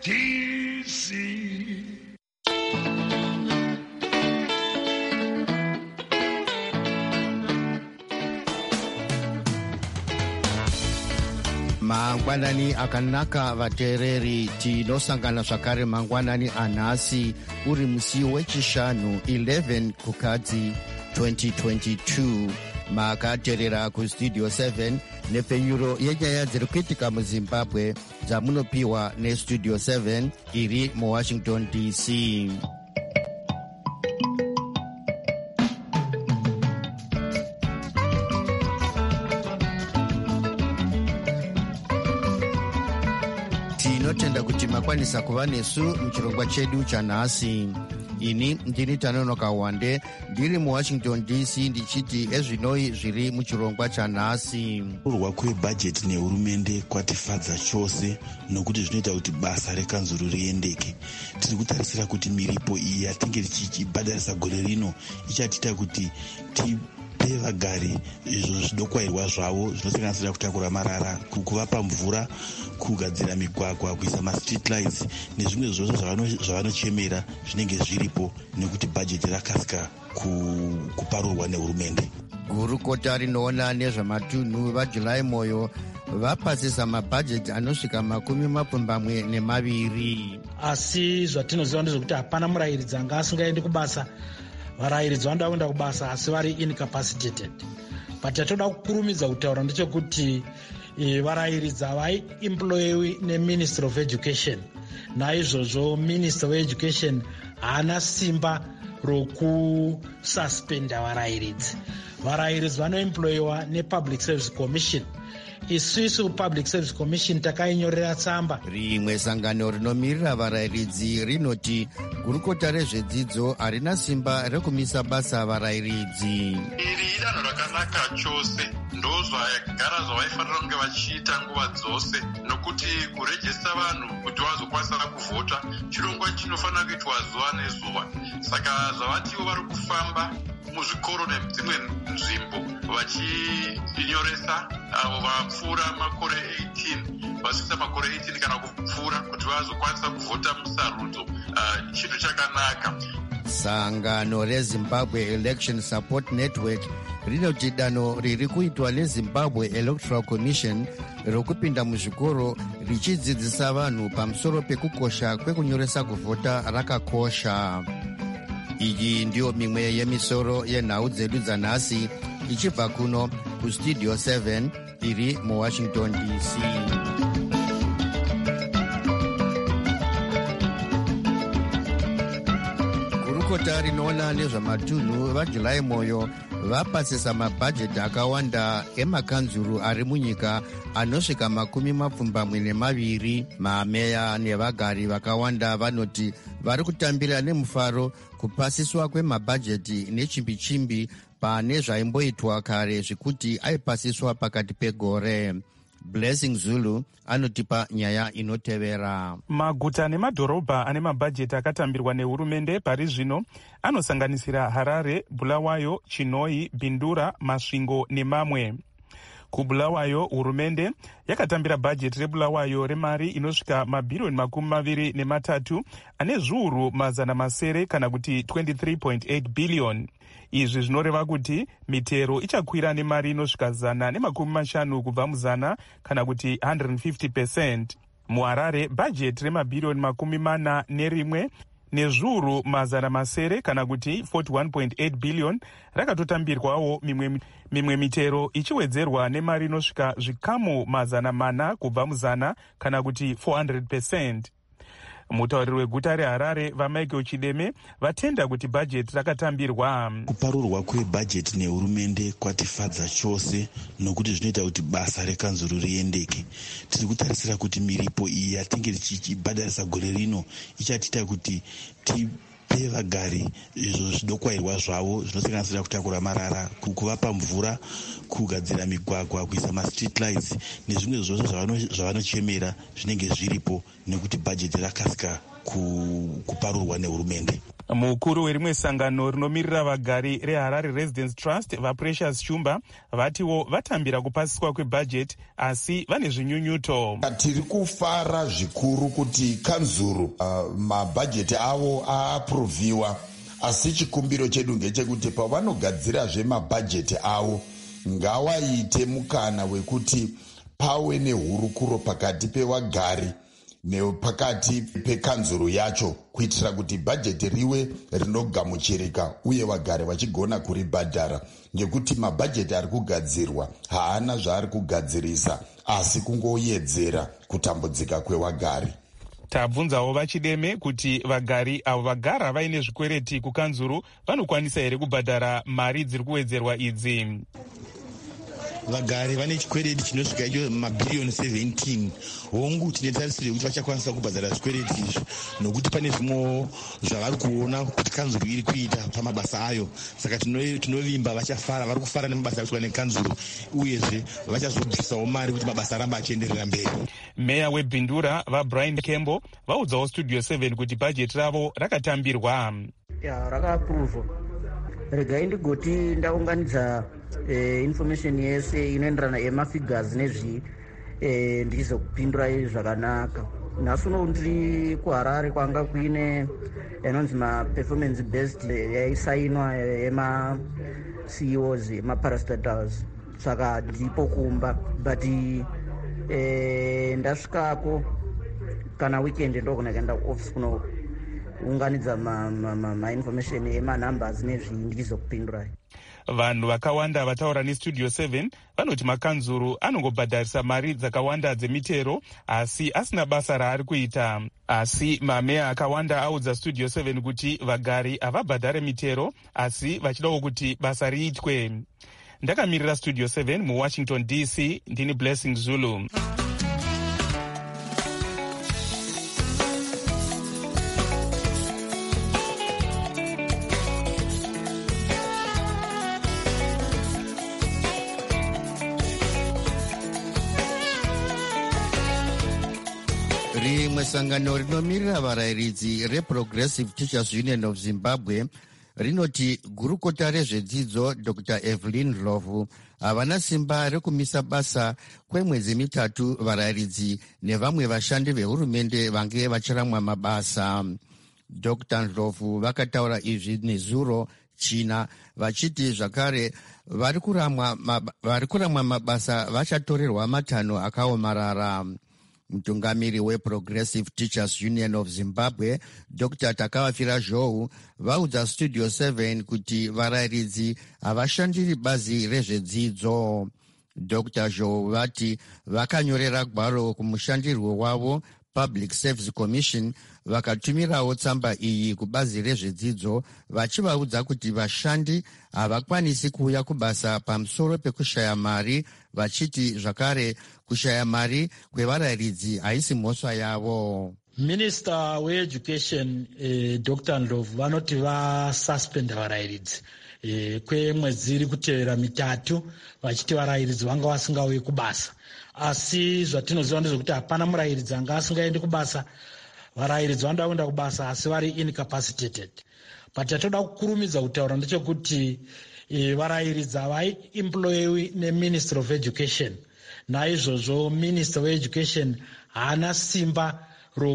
DC. Mangwanani akanaka vateereri, tinosangana zvakare mangwanani anhasi uri musi wechishanu 11 kukadzi 2022. makateerera kustudio 7 nepfenyuro yenyaya dziri kuitika muzimbabwe dzamunopiwa nestudio 7 iri muwashington DC. tinotenda kuti makwanisa kuva nesu muchirongwa chedu chanhasi. ini ndini Tanonoka Wande ndiri muwashington DC ndichiti ezvinoi zviri muchirongwa chanhasi. Kurwa kwebhajeti nehurumende kwatifadza chose nokuti zvinoita kuti basa rekanzuru riendeke. Tiri kutarisira kuti miripo iyi yatinge tichibhadharisa gore rino ichatiita kuti tipe vagari izvo zvidokwairwa zvavo zvinosanganisira kutakura marara, kuvapa mvura, kugadzira migwagwa, kuisa mastreet lights nezvimwe zvose zvavanochemera zvinenge zviripo nekuti bhajeti rakasika kuparurwa nehurumende. Gurukota rinoona nezvematunhu vaJulai Moyo vapasisa mabhajeti anosvika 22. Asi zvatinoziva ndezvekuti hapana murayiridzi anga asingaendi kubasa. Varayiridzi vanoda kuenda kubasa asi vari incapacitated. But yatoda kukurumidza kutaura ndechekuti varayiridzi havaiemployiwi neMinistry of Education. Naizvozvo Minister weEducation haana simba rokususpenda varayiridzi. Varayiridzi vanoemployiwa nePublic Service Commission. Isusu Public Service Commission takainyorera tsamba. Rimwe sangano rinomirira varayiridzi rinoti gurukota rezvedzidzo harina simba rekumisa basa varayiridzi. Iri idanho rakanaka chose, ndozvagara zvavaifanira kunge vachiita nguva dzose, nokuti kurejesta vanhu kuti vazokwanisa kuvhota chirongwa chinofanira kuitwa zuva nezuva. Saka zvavatiwo vari kufamba muzvikoro nedzimwe nzvimbo vachinyoresa avo vapfuura makore 18, vasvitsa makore 18 kana kupfuura kuti vazokwanisa kuvhota musarudzo. Chinhu chakanaka. Sangano reZimbabwe Election Support Network rinoti danho riri kuitwa neZimbabwe Electoral Commission rokupinda muzvikoro richidzidzisa vanhu pamusoro pekukosha kwekunyoresa kuvhota rakakosha. Iyi ndiyo mimwe yemisoro yenhau dzedu dzanhasi ichibva kuno kustudio 7 iri muwashington DC. Gurukota rinoona nezvamatunhu vaJulai Moyo vapasisa mabhajeti akawanda emakanzuru ari munyika anosvika 22. Mameya nevagari vakawanda vanoti vari kutambira nemufaro kupasiswa kwemabhajeti nechimbi-chimbi pane zvaimboitwa kare zvekuti aipasiswa pakati pegore. Blessing Zulu anotipa nyaya inotevera. Maguta nemadhorobha ane mabhajeti akatambirwa nehurumende pari zvino anosanganisira Harare, Bulawayo, Chinhoyi, Bindura, Masvingo nemamwe. KuBulawayo hurumende yakatambira bhajeti reBulawayo remari inosvika mabhirioni 23 ane zviuru 700 kana kuti 23.8 billion. Izvi zvinoreva kuti mitero ichakwira nemari inosvika 150 kubva muzana kana kuti 150%. MuHarare bhajeti remabhirioni 41 nezviuru 700 kana kuti 41.8 billion rakatotambirwawo, mimwe mitero ichiwedzerwa nemari inosvika zvikamu 400 kubva muzana kana kuti 400%. Mutauriri weguta reHarare vaMichael Chideme vatenda kuti bhajeti rakatambirwa. Kuparurwa kwebhajeti nehurumende kwatifadza chose nokuti zvinoita kuti basa rekanzuru riendeke. Tiri kutarisira kuti miripo iyi yatinge tichibhadharisa gore rino ichatiita kuti tipe vagari izvo zvidokwairwa zvavo zvinosanganisira kutakura marara, kuvapa mvura, kugadzira migwagwa, kuisa mastreet lights nezvimwe zvose zvavanochemera zvinenge zviripo nekuti bhajeti rakasika kuparurwa nehurumende. mukuru werimwe sangano rinomirira vagari reHarare Residence Trust vaPrecious Shumba vatiwo vatambira kupasiswa kwebhajeti asi vane zvinyunyuto. Tiri kufara zvikuru kuti kanzuru mabhajeti avo aaproviwa, asi chikumbiro chedu ngechekuti pavanogadzirazve mabhajeti avo ngawaite mukana wekuti pawe nehurukuro pakati pevagari nepakati pekanzuru yacho, kuitira kuti bhajeti riwe rinogamuchirika uye vagari vachigona kuribhadhara, ngekuti mabhajeti ari kugadzirwa haana zvaari kugadzirisa asi kungoyedzera kutambudzika kwevagari. Tabvunzawo vachideme kuti vagari avo vagara vaine zvikwereti kukanzuru vanokwanisa here kubhadhara mari dziri kuwedzerwa idzi. Vagari vane chikwereti chinosvika icho mabhiriyoni 17. Hongu tine tarisiro yekuti vachakwanisa kubhadhara zvikwereti izvi, nokuti pane zvimwe zvavari kuona kuti kanzuru iri kuita pamabasa ayo. Saka tinovimba vachafara, vari kufara nemabasa akuitwa nekanzuru, uyezve vachazobvisawo mari kuti mabasa aramba achienderera mberi. Meya weBhindura vaBrian Kembo vaudzawo Studio 7 kuti bhajeti ravo rakatambirwa. Rakaapuruvwa. Regai ndigoti ndaunganidza information yese inoenderana emafigures ndizokupindura zvakanaka. Nhasi uno ndiri kuHarare kwanga kuine inonzi performance based yaisainwa ema-CEOs ema-parastatals, saka ndipo kumba, but ndasvikako kana weekend ndogona kuenda kuoffice kunounganidza ma-information ema-numbers ndizokupindurai. Vanhu vakawanda vataura neStudio 7 vanoti makanzuru anongobhadharisa mari dzakawanda dzemitero asi asina basa raari kuita. Asi mameya akawanda audza Studio 7 kuti vagari havabhadhare mitero asi vachidawo kuti basa riitwe. Ndakamirira Studio 7 muWashington DC, ndini Blessing Zulu. Rimwe sangano rinomirira varayiridzi reProgressive Teachers Union of Zimbabwe rinoti gurukota rezvedzidzo Dr. Evelyn Ndlovu havana simba rekumisa basa kwemwedzi mitatu varayiridzi nevamwe vashandi vehurumende vange vachiramwa mabasa. Dr. Ndlovu vakataura izvi nezuro China vachiti zvakare vari kuramwa mabasa vachatorerwa matanho akaomarara. Mutungamiri weProgressive Teachers Union of Zimbabwe Dr. Takavafira Zhou vaudza Studio 7 kuti varayiridzi havashandiri bazi rezvedzidzo. Dr. Zhou vati vakanyorera gwaro kumushandirwo wavo Public Service Commission vakatumirawo tsamba iyi kubazi rezvedzidzo vachivaudza kuti vashandi havakwanisi kuuya kubasa pamusoro pekushaya mari, vachiti zvakare kushaya mari kwevarayiridzi haisi mhosva yavo. Minister weEducation Dr. Ndlovu vanoti vasuspenda varayiridzi kwemwedzi iri kutevera mitatu, vachiti varayiridzi vanga vasingauyi kubasa. Asi zvatinoziva ndezvekuti hapana murayiridzi anga asingaendi kubasa. Varayiridzi vanoda kubasa asi vari incapacitated. But yatoda kukurumidza kutaura ndechekuti varayiridzi havaiemployiwi neMinistry of Education. Naizvozvo Minister weEducation haana simba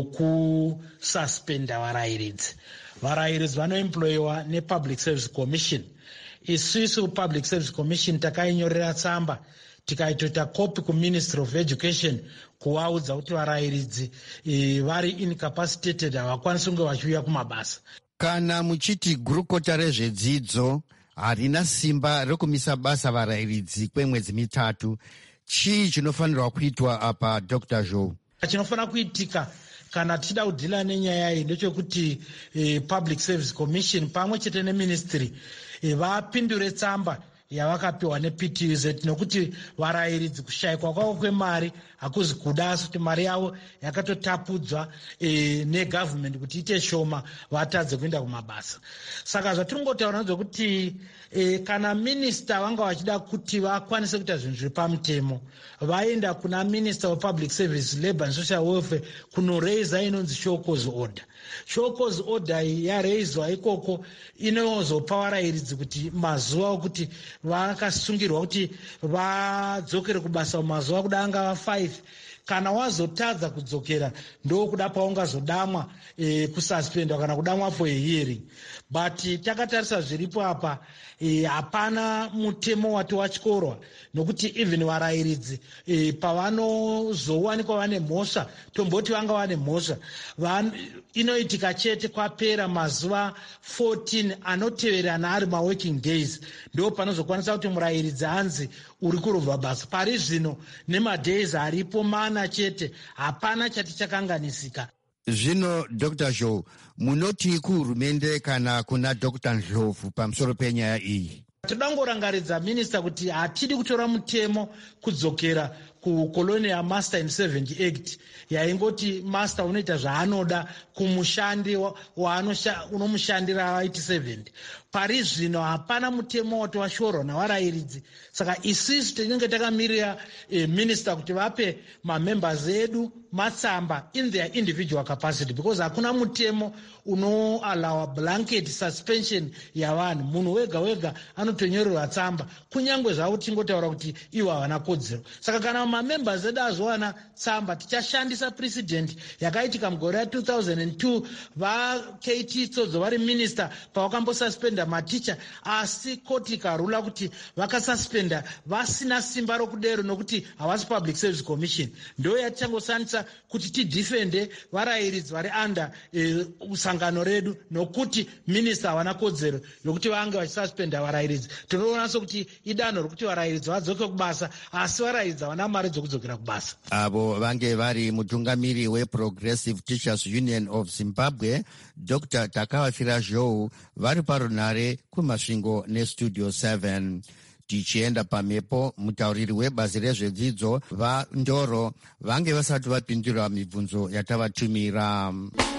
rokususpenda varayiridzi. Varayiridzi vanoemployiwa nePublic Service Commission. Isusu Public Service Commission takainyorera tsamba tikaitota kopi kuMinistry of Education kuvaudza kuti varayiridzi vari incapacitated, havakwanisi kunge vachiuya kumabasa. Kana muchiti gurukota rezvedzidzo harina simba rekumisa basa varayiridzi kwemwedzi mitatu, chii chinofanirwa kuitwa apa Dr. Zhou? Chinofanira kuitika kana tichida kudhila nenyaya iyi ndechekuti Public Service Commission pamwe chete neministry vapindure tsamba yavakapiwa nePTZ, nokuti varayiridzi kushayikwa kwavo kwemari hakuzi kuda, asi kuti mari yavo yakatotapudzwa negavhumende kuti ite shoma vatadze kuenda kumabasa. Saka zvatiringotaura ndezvekuti kana minista vanga vachida kuti vakwanise kuita zvinhu zviri pamutemo, vaenda kuna Minister of Public Service, Labour and Social Welfare kunoreiza inonzi show cause order. Show cause order yareizwa ikoko inozopa varayiridzi kuti mazuva okuti vakasungirwa kuti vadzokere kubasa mazuva kuda angava 5. Kana wazotadza kudzokera ndokuda paungazodamwa kususpendwa kana kudamwa for a hearing. But takatarisa zviripo apa hapana mutemo wati wachikorwa, nokuti even varayiridzi pavanozowanikwa vane mhosva, tomboti vanga vane mhosva, inoitika chete kwapera mazuva 14 anoteverana ari maworking days, ndo panozokwanisa kuti murayiridzi anzi uri kurubva basa. Pari zvino nemadays aripo mana chete, hapana chati chakanganisika. Zvino Dr. Joe, munoti kuhurumende kana kuna Dr. Ndlovu pamusoro penyaya iyi? Todangorangaridza minista kuti hatidi kutora mutemo kudzokera kuColonial Master and Servant Act yaingoti master unoita zvaanoda kumushandi unomushandira vaiti servant. Pari zvino hapana mutemo wati washorwa navarayiridzi. Saka isisi tinenge takamirira minista kuti vape mamembers edu matsamba in their individual capacity, because hakuna mutemo unoallow blanket suspension yavanhu. Munhu wega wega anotonyorerwa tsamba, kunyange zvavo tingotaura kuti ivo havana kodzero. Saka kana mamembers edu azowana tsamba, tichashandisa precedent yakaitika mugore ra2002 vaKT Tsodzo vari minister pavakambosuspenda maticha, asi koti ikarula kuti vakasuspenda vasina simba rokudero nokuti havasi Public Service Commission. Ndo yatichangoshandisa kuti tidifende varayiridzi vari under sangano redu, nokuti minista havana kodzero yokuti vange vachisuspenda varayiridzi. Tinoona sokuti idanho rokuti varayiridzi vadzoke kubasa, asi varayiridzi havana mari dzokudzokera kubasa. Avo vange vari mutungamiri weProgressive Teachers Union of Zimbabwe, Dr. Takavafira Joe, vari parunhare kumasvingo neStudio 7. Tichienda pamhepo, mutauriri webazi rezvedzidzo vaNdoro vange vasati vapindura mibvunzo yatavatumira.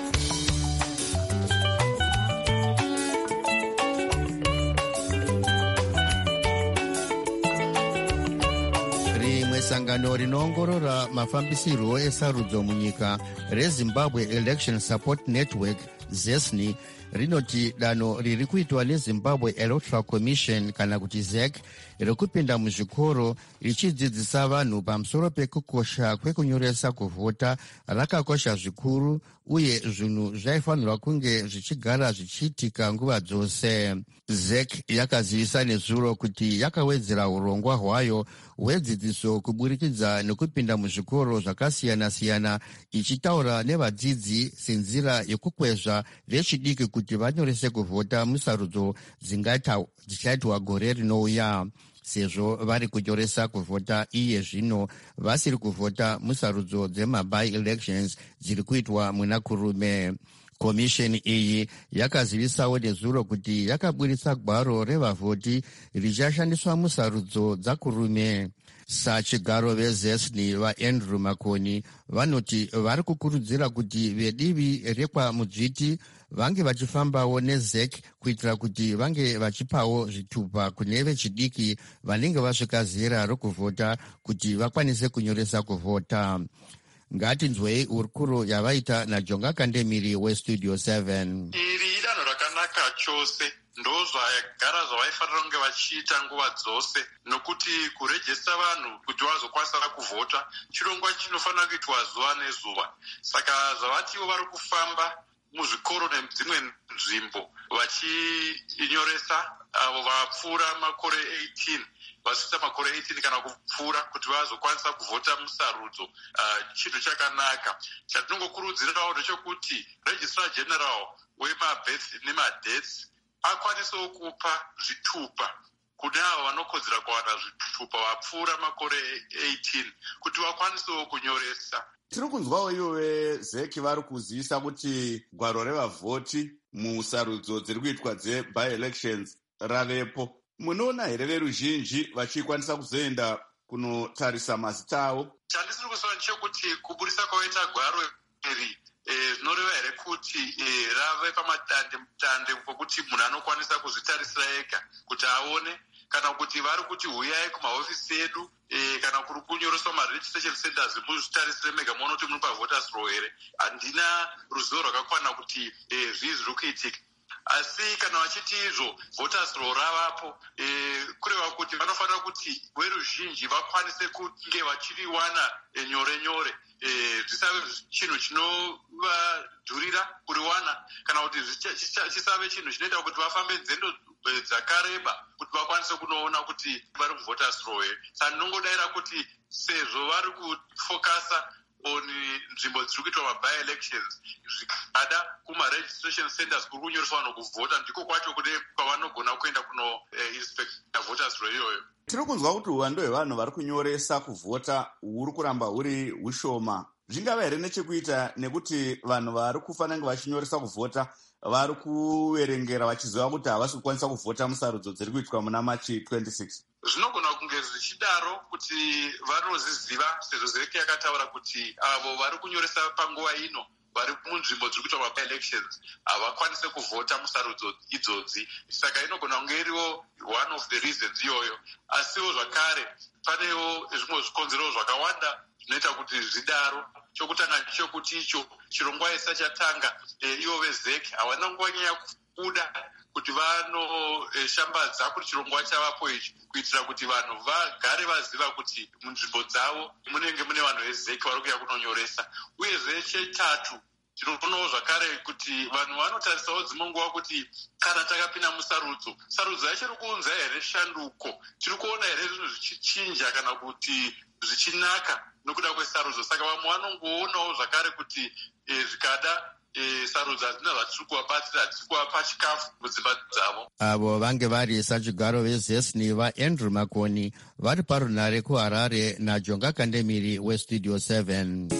Sangano rinoongorora mafambisirwo esarudzo munyika reZimbabwe Election Support Network ZESNI rinoti danho riri kuitwa neZimbabwe Electoral Commission kana kuti ZEC rekupinda muzvikoro richidzidzisa vanhu pamusoro pekukosha kwekunyoresa kuvhota rakakosha zvikuru, uye zvinhu zvaifanirwa kunge zvichigara zvichiitika nguva dzose. ZEC yakazivisa nezuro kuti yakawedzera urongwa hwayo hwedzidziso kuburikidza nekupinda muzvikoro zvakasiyana-siyana, ichitaura nevadzidzi senzira yekukwezva vechidiki kuti vanyorese kuvhota musarudzo dzichaitwa gore rinouya, sezvo vari kunyoresa kuvhota iye zvino vasiri kuvhota musarudzo dzemaby elections dziri kuitwa muna kurume. Komisheni iyi yakazivisawo nezuro kuti yakaburitsa gwaro revavhoti richashandiswa musarudzo dzakurume. Sachigaro vezesni vaAndrew Makoni vanoti vari kukurudzira kuti vedivi rekwamudzviti vange vachifambawo neZEC kuitira kuti vange vachipawo zvitupa kune vechidiki vanenge vasvika zera rokuvhota kuti vakwanise kunyoresa kuvhota. Ngatinzwei urukuro yavaita naJonga Kandemiri weStudio 7. Iri idanho rakanaka chose, ndozvagara zvavaifanira kunge vachiita nguva dzose, nokuti kurejesta vanhu kuti vazokwanisa kuvhota chirongwa chinofanira kuitwa zuva nezuva. Saka zvavatiwo vari kufamba muzvikoro nedzimwe nzvimbo vachinyoresa avo vapfuura makore 18, vasvitsa makore 18 kana kupfuura, kuti vazokwanisa kuvhota musarudzo. Chinhu chakanaka. Chatinongokurudzirawo ndechekuti Registrar General wemabirth nemadeaths akwanisewo kupa zvitupa kune avo vanokodzera kuwana zvitupa vapfuura makore 18 kuti vakwanisewo kunyoresa. Tiri kunzwawo ivo veZEC vari kuzivisa kuti gwaro revavhoti musarudzo dziri kuitwa dzeby elections ravepo. munoona here veruzhinji vachikwanisa kuzoenda kunotarisa mazita avo? chandisiri kuziva ndechekuti kuburisa kwaita gwaro iri zvinoreva here kuti rave pamadande pokuti munhu anokwanisa kuzvitarisira ega kuti aone, kana kuti vari kuti huyai kumahofisi edu kana kuri kunyoreswa maregistration centers muzvitarisire mega muone kuti muri pavoters row here. Handina ruzivo rwakakwana kuti zvii zviri kuitika, asi kana vachiti izvo voters row ravapo, kureva kuti vanofanira kuti veruzhinji vakwanise kunge vachiriwana nyore nyore, zvisave chinhu chinovadhurira kuriwana, kana kuti chisave chinhu chinoita kuti vafambe nzendo dzakareba kuti vakwanise kunoona kuti vari kuvoters row. Saka ndinongodaira kuti sezvo vari kufokasa on nzvimbo dziri kuitwa maby elections, zvikada kuma-registration centers kuri kunyoreswa vanhu kuvhota, ndiko kwacho kude kwavanogona kuenda kuno inspecta voters row iyoyo. Tiri kunzwa kuti uwando hwevanhu vari kunyoresa kuvhota huri kuramba huri hushoma. Zvingava here nechekuita nekuti vanhu vari kufanira kunge vachinyoresa kuvhota vari kuverengera vachiziva kuti havasi kukwanisa kuvhota musarudzo dziri kuitwa muna Machi 26? Zvinogona kunge zvichidaro kuti vanozviziva, sezvo zereke yakataura kuti avo vari kunyoresa panguva ino vari munzvimbo dziri kuitwa maby elections havakwanise kuvhota musarudzo idzodzi. Saka inogona kunge iriwo one of the reasons iyoyo. Asiwo zvakare panewo zvimwe zvikonzero zvakawanda zvinoita kuti zvidaro. Chokutanga ndechekuti icho chirongwa isati chatanga, ivo vezeki havana nguvanyanya kuda kuti vanoshambadza kuti chirongwa chavapo ichi, kuitira kuti vanhu vagare vaziva kuti munzvimbo dzavo munenge mune vanhu vezeki vari kuuya kunonyoresa. Uyezve chetatu, tinoonawo zvakare kuti vanhu vanotarisawo dzimwe nguva kuti kana takapinda musarudzo, sarudzo yacho iri kuunza here shanduko, tiri kuona here zvinhu zvichichinja kana kuti zvichinaka nokuda kwesarudzo. Saka vamwe vanongoonawo zvakare kuti zvikada sarudzo hadzina zvatiri kuvabatsira, hadziri kuvapa chikafu mudzimba dzavo. Avo vange vari sachigaro vezesni vaAndrew Makoni vari parunare kuHarare naJonga Kandemiri weStudio 7.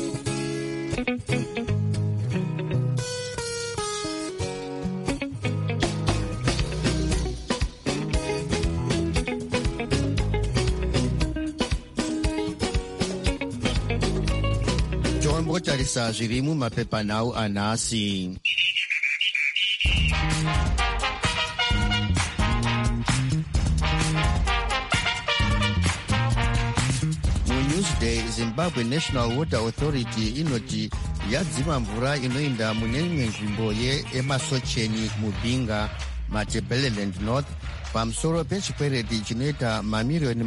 Tarisa zviri mumapepanhau anhasi. muNewsday, Zimbabwe National Water Authority inoti yadzima mvura inoenda mune imwe nzvimbo yeEmasocheni mubhinga Matabeleland North pamusoro pechikwereti chinoita mamiliyoni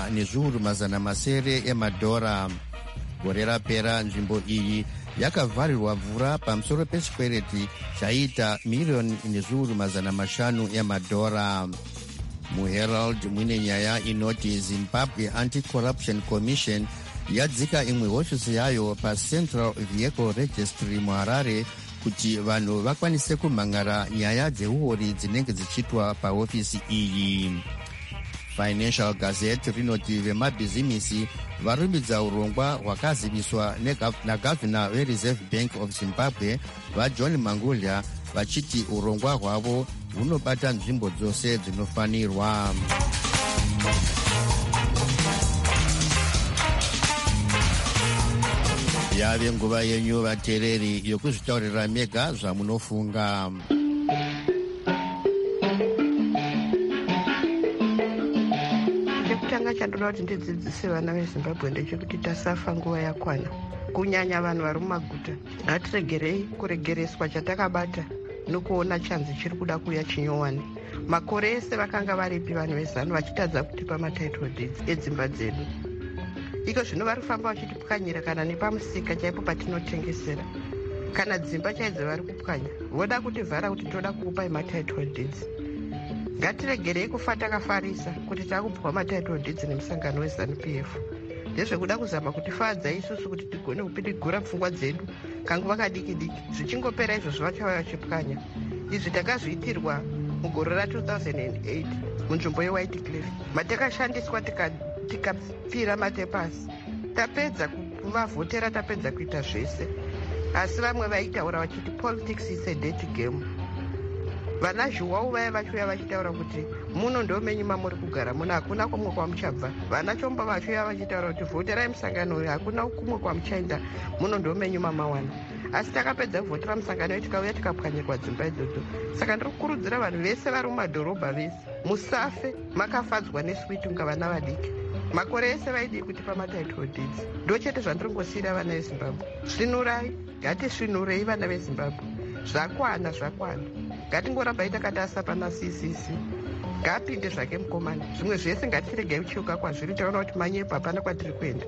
4.7 emadhora. Gore rapera nzvimbo iyi yakavharirwa mvura pamusoro pechikwereti chaita miliyoni 500 emadhora. MuHerald mune nyaya inoti Zimbabwe Anti-Corruption Commission yadzika imwe hofisi yayo paCentral Vehicle Registry muHarare kuti vanhu vakwanise kumhangara nyaya dzeuori dzinenge dzichiitwa pahofisi iyi. Financial Gazette rinoti vemabhizimisi varumbidza urongwa hwakaziviswa nagavhina weReserve Bank of Zimbabwe vaJohn Mangulya vachiti urongwa hwavo hunobata nzvimbo dzose dzinofanirwa. Yave nguva yenyu vateereri yokuzvitaurira mega zvamunofunga. Chekutanga chandoda kuti ndidzidzise vana veZimbabwe ndechekuti tasafa nguva yakwana, kunyanya vanhu vari mumaguta. Ngatiregerei kuregereswa chatakabata nokuona chanzi chiri kuda kuuya chinyowani. Makore ese vakanga varipi vanhu vezanu vachitadza kutipa matitle deeds edzimba dzedu. Iko zvino vari kufamba vachitipwanyira kana nepamusika chaipo patinotengesera, kana dzimba chaidzo vari kupwanya. Voda kutivhara kuti toda kukupai matitle deeds. Ngatiregerei kufa takafarisa kuti takupwa matitle deeds nemusangano weZANU-PF. Ndezvekuda kuzama kutifadza isusu kuti tigone kupidigura pfungwa dzedu kanguva kadiki diki. Zvichingopera izvozvo vachauya vachipwanya. Izvi takazviitirwa mugore ra2008 munzvimbo yeWhite Cliff. Matakashandiswa tikapfira matepasi, tapedza kuvavhotera, tapedza kuita zvese, asi vamwe vaitaura vachiti politics is a dirty game. vana zhuwau vaya vachuya vachitaura kuti muno ndomenyuma muri kugara muno hakuna kumwe kwamuchabva. Vana chomba vachuya vachitaura kuti vhoterai musangano uyu hakuna kumwe kwamuchaenda muno ndomenyuma mawana. Asi takapedza kuvhotera musangano uyu tikauya tikapwanyirwa dzimba idzodzo. Saka ndiri kukurudzira vanhu vese vari mumadhorobha vese musafe makafadzwa neswiti kunga vana vadiki. Makore ese vaidii kuti pamatitle deeds. Ndo chete zvandiringosiyira vana veZimbabwe. Svinurai, ngatisvinurei vana veZimbabwe. Zvakwana. Ngatingoramba takatasa pana CCC. Ngapinde zvake mukomana. Zvimwe zvese ngatiregei kuchiuka kwazviri taona kuti manyepo hapana kwatiri kuenda.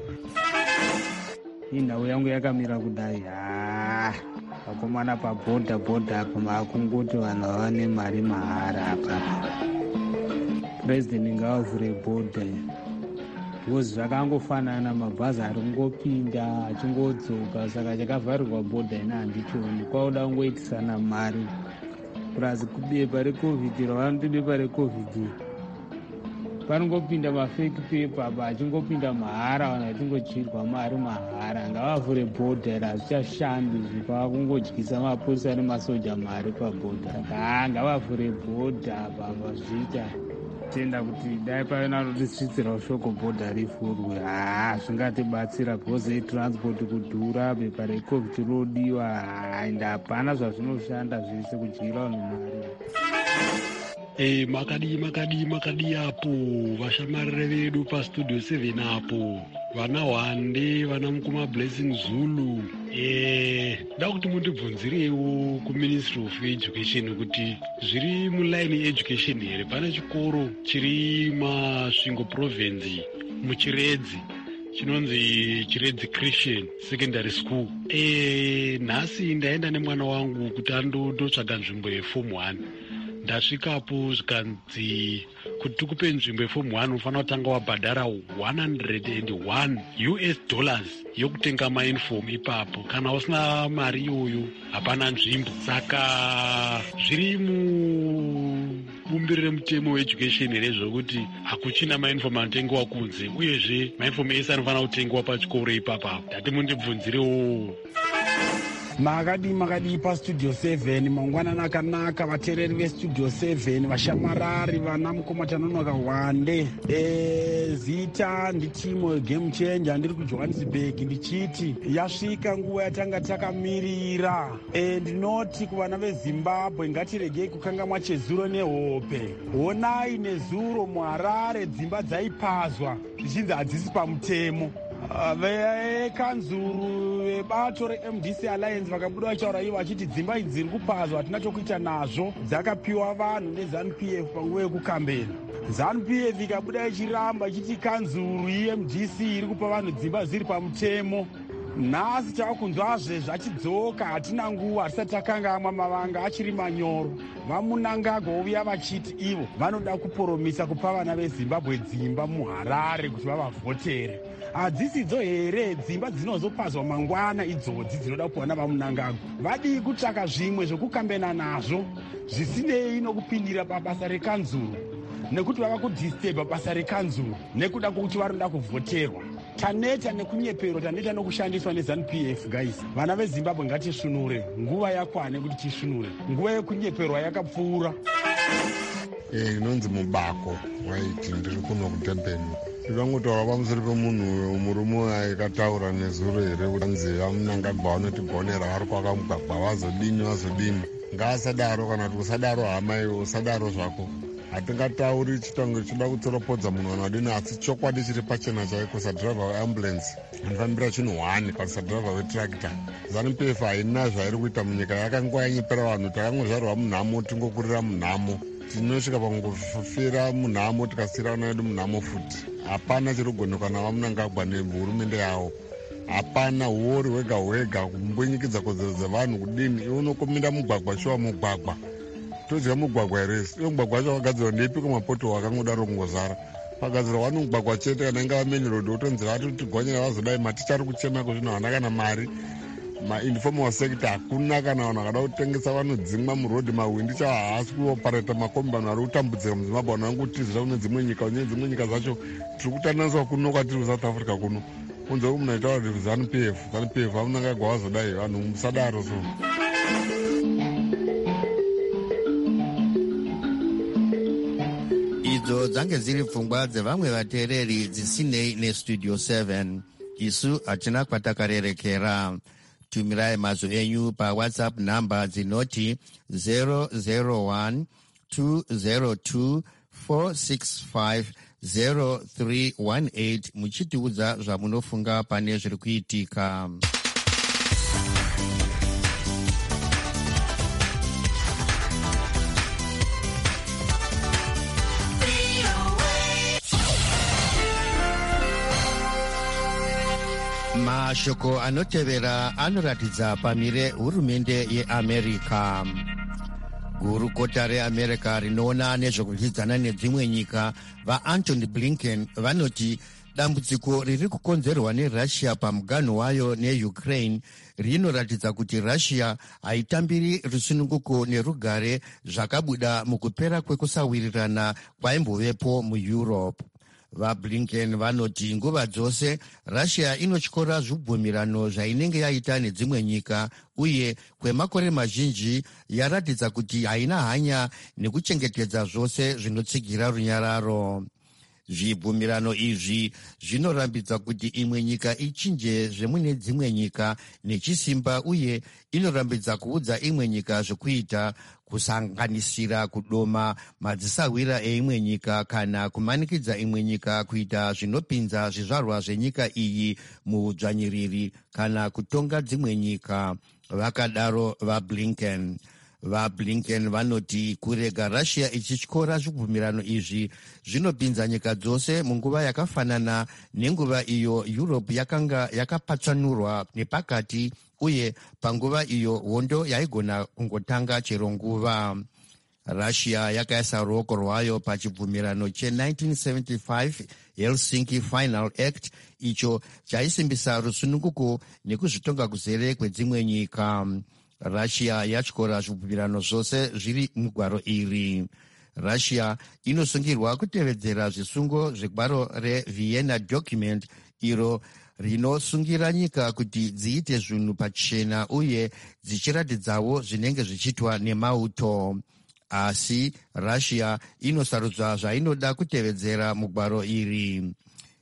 Nhau yangu yakamira kudai. Vakomana pabhodha apa makungoti vanhu vane mari mahara apa. President ngavavhure bhodha. Because zvakangofanana mabhazi ari kungopinda achingodzoka, saka chakavharirwa bhodha ina handichoni. Kwauda kungoitisana mari. Plus kubepa reCovid ravanoti bepa reCovid panongopinda mafake paper apa achingopinda mahara, vanhu vatingochirwa mari mahara. Ngavavhure bhodha ira hazvichashandi zvipa kungodyisa mapolisa nemasoja mari pabhodha. Saka ngavavhure bhodha apa vazviita tenda kuti dai pave nanotisvitsira shoko bhodha rivhurwe. Zvingatibatsira because transport kudhura, bepa reCovid rinodiwa, ende hapana zvazvinoshanda zvese kudyira vanhu mari. Makadi apo vashamarire vedu pastudio 7 apo vana Hwande, vana Mukoma Blessing Zulu. Da kuti mundibvunzirewo kuMinistry of Education kuti zviri muline education here. Pane chikoro chiri Masvingo Province muChiredzi chinonzi Chiredzi Christian Secondary School. Nhasi ndaenda nemwana wangu kuti andotsvaga nzvimbo yeform 1. Ndasvikapo zvikanzi kuti tikupe nzvimbo yeform 1 unofanira kutanga wabhadhara $101 yokutenga mauniform ipapo. Kana usina mari iyoyo hapana nzvimbo. Saka zviri mubumbiro remutemo weeducation here zvokuti hakuchina mauniform anotengewa kunze, uyezve mauniform ese anofanira kutengwa pachikoro ipapo. Ndati mundibvunzirewo. Makadi pastudio 7 mangwanani akanaka, vateereri vestudio 7, vashamarari, vana Mukoma Tanonoka Hwande. Zita nditimo game changer, ndiri kuJohannesburg. Ndichiti yasvika nguva yatanga takamirira. Ndinoti kuvana veZimbabwe ngatiregei kukangamwa chezuro nehope. Honai nezuro muHarare dzimba dzaipazwa zvichinzi hadzisi pamutemo. Vekanzuru vebato reMDC Alliance vakabuda vachaura ivo vachiti dzimba idzi dziri kupazwa hatina chokuita nazvo, dzakapiwa vanhu neZANU-PF panguva yekukambena. ZANU-PF ikabuda ichiramba ichiti kanzuru yeMDC iri kupa vanhu dzimba dziri pamutemo. Nhasi tavakunzwazve zvachidzoka, hatina nguva, hatisati takangamwa, mavanga achiri manyoro. VaMunangagwa vouya vachiti ivo vanoda kuporomisa kupa vana veZimbabwe dzimba muHarare kuti vavavhotere. Hadzisidzo here dzimba dzinozopazwa mangwana idzodzi dzinoda kupiwa navaMunangagwa? Vadii kutsvaka zvimwe zvokukambena nazvo zvisinei nokupindira pabasa rekanzuru, nekuti vava kudhistebha basa rekanzuru nekuda kwokuti varinoda kuvhoterwa. Taneta nekunyepero, taneta nokushandiswa neZANU-PF. Guys, vana veZimbabwe ngatisvinure, nguva yakwane kuti tisvinure. Nguva yekunyeperwa yakapfuura. Inonzi mubako waiti ndiri kuno kuTembeni. Tikangotaura pamusoro pemunhu murume aikataura nezuro here kunzi vaMunangagwa vanotigonera vari kwakamugwagwa, vazodini. Ngaasadaro, kana kuti usadaro hama iwe, usadaro zvako. Hatingatauri chitango chida kutsoropodza munhu vanodini, asi chokwadi chiri pachena chaiko. Sadhirivha weambulensi anofambira chinhu 1 kana sadhirivha wetractor. ZANU-PF haina zvairi kuita munyika, yakanguva yanyepera vanhu. Takangozvarwa munhamo, tingokurira munhamo, tinosvika pangofira munhamo, tikasiyira vana vedu munhamo futi. Hapana chiri kugonekwa navaMunangagwa nehurumende yavo. Hapana uori hwega kumbunyikidza kodzero dzevanhu kudini. Iwe unokomenda mugwagwa, shuwa mugwagwa todya mugwagwa here. Iyo mugwagwa wacho wakagadzirwa ndepi kwamapoto wakangodaro kungozara. Pagadzirwa wani mugwagwa chete, kana ingava main road wotonzi vatotigonyera vazodai matichari kuchemako zvino havana kana mari. Mainformal sector hakuna, kana vanhu vakada kutengesa vanodzimwa murodhi, mahwindi chavo haasi kuopareta makombi, vanhu vari kutambudzika muZimbabwe, vanhu vangotizira kune dzimwe nyika. Kune dzimwe nyika zacho tiri kutandaniswa kuno kwatiri kuSouth Africa kuno. Kunze kuti munhu aitaura kuti ZANU-PF vaMunangagwa vazodai, vanhu musadaro so. idzo dzange dziri pfungwa dzevamwe vateereri dzisinei nestudio 7. Isu hatina kwatakarerekera. Tumirai mazwi enyu pawhatsapp namba dzinoti 001 202 465 0318 muchitiudza zvamunofunga pane zviri kuitika. Mashoko anotevera anoratidza pamire hurumende yeAmerica. Gurukota reAmerica rinoona nezvekudyidzana nedzimwe nyika vaAntony Blinken vanoti dambudziko riri kukonzerwa neRussia pamuganhu wayo neUkraine rinoratidza kuti Russia haitambiri rusununguko nerugare zvakabuda mukupera kwekusawirirana kwaimbovepo muEurope. VaBlinken vanoti nguva dzose Russia inotyora zvibvumirano zvainenge yaita nedzimwe nyika uye kwemakore mazhinji yaratidza kuti haina hanya nekuchengetedza zvose zvinotsigira runyararo. Zvibvumirano izvi zvinorambidza kuti imwe nyika ichinje zvemune dzimwe nyika nechisimba uye inorambidza kuudza imwe nyika zvekuita, kusanganisira kudoma madzisawira eimwe nyika kana kumanikidza imwe nyika kuita zvinopinza zvizvarwa zvenyika iyi muudzvanyiriri kana kutonga dzimwe nyika, vakadaro vaBlinken. VaBlinken vanoti kurega Russia ichityora zvibvumirano izvi zvinopinza nyika dzose munguva yakafanana nenguva iyo Europe yakanga yakapatsanurwa nepakati uye panguva iyo hondo yaigona kungotanga chero nguva. Russia yakaisa ruoko rwayo pachibvumirano che1975 Helsinki Final Act icho chaisimbisa rusununguko nekuzvitonga kuzere kwedzimwe nyika. Russia yatyora zvibvumirano zvose zviri mugwaro iri. Russia inosungirwa kutevedzera zvisungo zvegwaro reVienna Document iro rinosungira nyika kuti dziite zvinhu pachena uye dzichiratidzawo zvinenge zvichiitwa nemauto. Asi Russia inosarudza zvainoda kutevedzera mugwaro iri.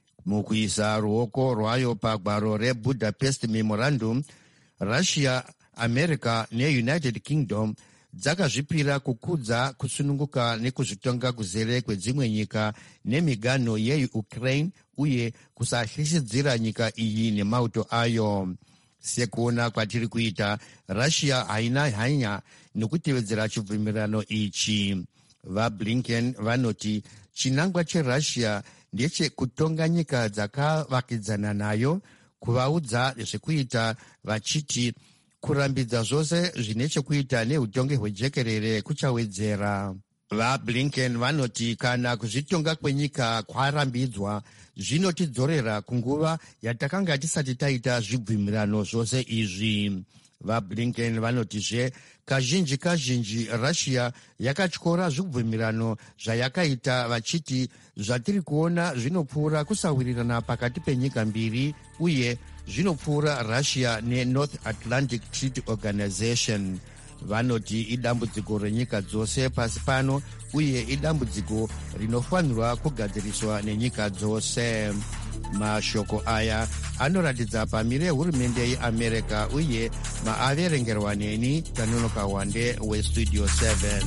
Mukuisa ruoko rwayo pagwaro reBudapest Memorandum, Russia, America neUnited Kingdom dzakazvipira kukudza kusununguka nekuzvitonga kuzere kwedzimwe nyika nemiganho yeUkraine uye kusahlisidzira nyika iyi nemauto ayo. Sekuona kwatiri kuita, Russia haina hanya nekutevedzera chibvumirano ichi. VaBlinken vanoti chinangwa cheRussia ndechekutonga nyika dzakavakidzana nayo, kuvaudza zvekuita vachiti kurambidza zvose zvine chekuita neutongi hwejekerere kuchawedzera. VaBlinken vanoti kana kuzvitonga kwenyika kwarambidzwa zvinotidzorera kunguva yatakanga tisati taita zvibvumirano zvose izvi. VaBlinken vanotizve kazhinji Russia yakatyora zvibvumirano zvayakaita vachiti zvatiri kuona zvinopfuura kusawirirana pakati penyika mbiri uye zvinopfuura Russia neNorth Atlantic Treaty Organization. Vanoti idambudziko renyika dzose pasi pano uye idambudziko rinofanirwa kugadziriswa nenyika dzose. Mashoko aya anoratidza pamire hurumende yeAmerica uye maaverengerwa neni Tanonoka Wande weStudio 7.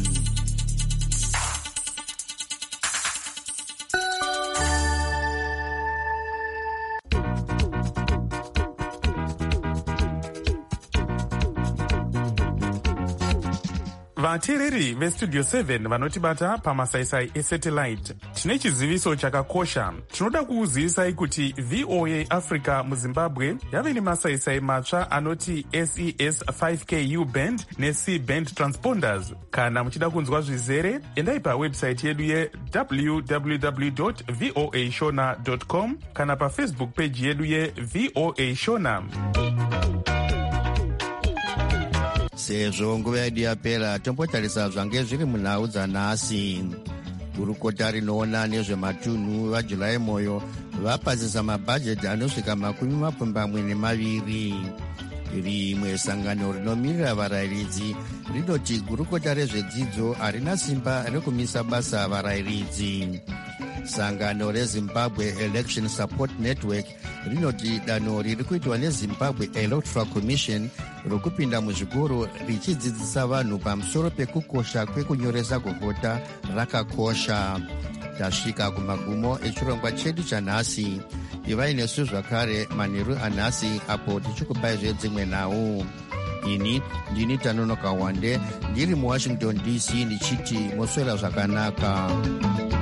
vateereri vestudio 7 vanotibata pamasaisai esatellite, tine chiziviso chakakosha. Tinoda kuuzivisai kuti VOA Africa muZimbabwe yave nemasaisai matsva anoti SES 5K U-band neC-band transponders. Kana muchida kunzwa zvizere, endai pawebsite yedu ye-www.voashona.com kana pafacebook page yedu ye-VOA Shona. Sezvo nguva yedu yapera, tombotarisa zvange zviri munhau dzanhasi. Gurukota rinoona nezvematunhu vaJulai Moyo vapasisa mabhajeti anosvika 22. rimwe sangano rinomirira varayiridzi rinoti gurukota rezvedzidzo harina simba rekumisa basa varayiridzi. Sangano reZimbabwe Election Support Network rinoti danho riri kuitwa neZimbabwe Electoral Commission rokupinda muzvikoro richidzidzisa vanhu pamusoro pekukosha kwekunyoresa kuvhota rakakosha. Tasvika kumagumo echirongwa chedu chanhasi. Ivai nesu zvakare manheru anhasi apo tichikupai zvedzimwe nhau. Ini ndini Tanonoka Wande ndiri muWashington DC ndichiti moswera zvakanaka.